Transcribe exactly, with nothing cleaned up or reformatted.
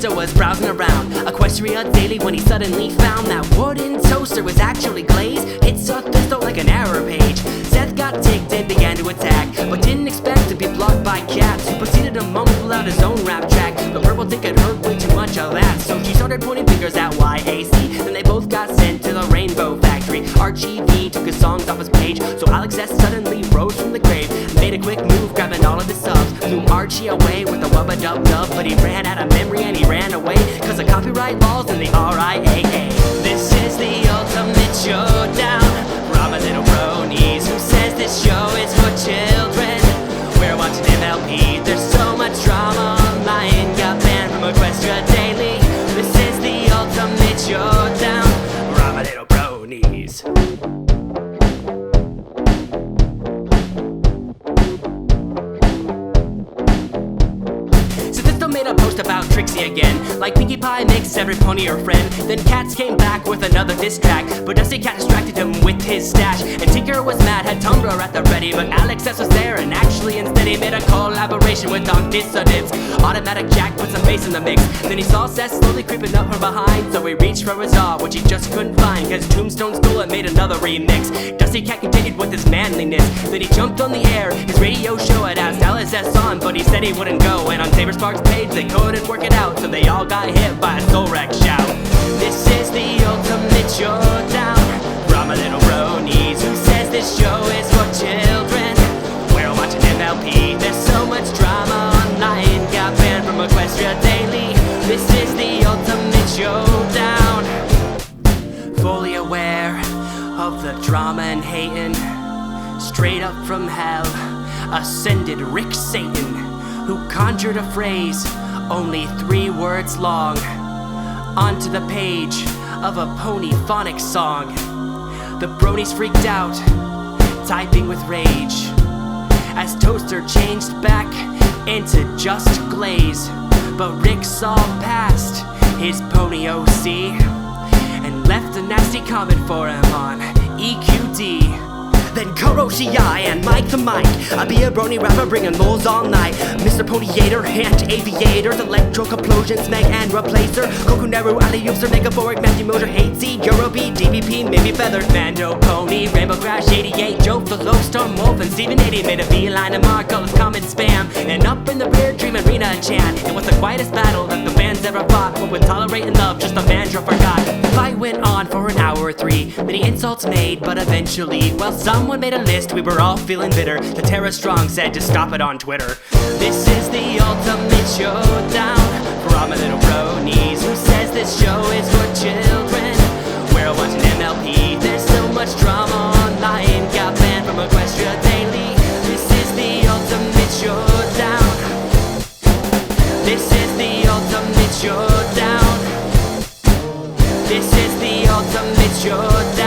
toaster was browsing around Equestria Daily when he suddenly found that wooden toaster was actually glazed. Hit surfaced though like an error page. Seth got ticked and began to attack, but didn't expect to be blocked by cats, who proceeded to mumble out his own rap track. But Purple Dick had heard way too much of that, so she started pointing fingers at Y A C. Then they both got sent to the Rainbow Factory. Archie V took his songs off his page, so Alex S suddenly rose from the grave and made a quick move, grabbing all of his subs. Flew Archie away with a wubba dub dub, but he ran out of memory and he ran away cause of copyright laws and the R I A A. This is the ultimate showdown for all my little bronies who says this show is for children. We're watching M L P, there's so much drama online. Got banned from Equestria Daily. This is the ultimate showdown for all my little bronies. Made a post about Trixie again, like Pinkie Pie makes every pony her friend. Then Cats came back with another diss track, but Dusty Cat distracted him with his stash. And Tinker was mad, had Tumblr at the ready, but Alex S was there and actually instead he made a collaboration with Donk Dissidents. Automatic Jack put some bass in the mix, then he saw Seth slowly creeping up from behind, so he reached for his jaw, which he just couldn't find, cause Tombstone stole and made another remix. Dusty Cat continued with his manliness, then he jumped on the air. His radio show had asked Alex S on, but he said he wouldn't go, and on Saber Sparks' page they couldn't work it out, so they all got hit by a soul wreck shout. This is the ultimate showdown for all my little bronies who says this show is for children. We're watching M L P, there's so much drama online. Got banned from Equestria Daily. This is the ultimate showdown. Fully aware of the drama and hating, straight up from hell ascended Rick Satan, who conjured a phrase only three words long onto the page of a ponyphonic song. The bronies freaked out, typing with rage, as Toaster changed back into just glaze. But Rick saw past his pony O C and left a nasty comment for him on E Q D. Then Kuroshi and Mike the Mike, I be a brony rapper bringing moles all night. Mister Ponyyator, Hand Aviators, Electro Complosions, Meg and Replacer, Kokuneru, Ali User, Megaphoric, Matthew Motor, Hate Z, Eurobeat, D B P, maybe Feathered, Mando, Pony, Rainbow Crash, eighty-eight, Joe, the Low Storm, Wolf, and Steven eighty made a beeline of Marco's comment spam. And up in the rear, Dream Arena chant. It was the quietest battle that the fans ever fought, but with tolerating love, just a Vandro forgot. The fight went on for an hour or three, many insults made, but eventually, well, someone made a list, we were all feeling bitter. The Tara Strong said to stop it on Twitter. This is the ultimate showdown for all my little bronies who says this show is for children. We're watching M L P, there's so much drama online. Got banned from Equestria Daily. This is the ultimate showdown. This is the ultimate showdown. This is the ultimate showdown.